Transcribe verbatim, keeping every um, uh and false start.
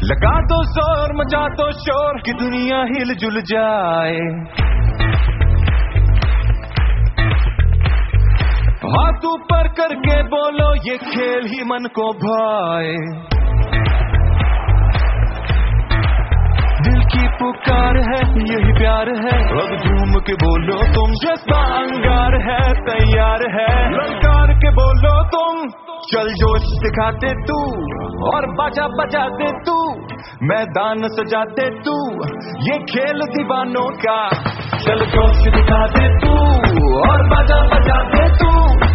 लगा दो जोर, मचा दो शोर कि दुनिया हिल जुल जाए। हाथ ऊपर करके बोलो ये खेल ही मन को भाए। दिल की पुकार है यही प्यार है, अब झूम के बोलो तुम, जज्बा अंगार है तैयार है, ललकार के बोलो तुम। चल जोश दिखाते तू और बाजा बजाते तू, मैदान सजाते तू, ये खेल दीवानों का। चल जोश दिखाते तू और बाजा बजाते तू,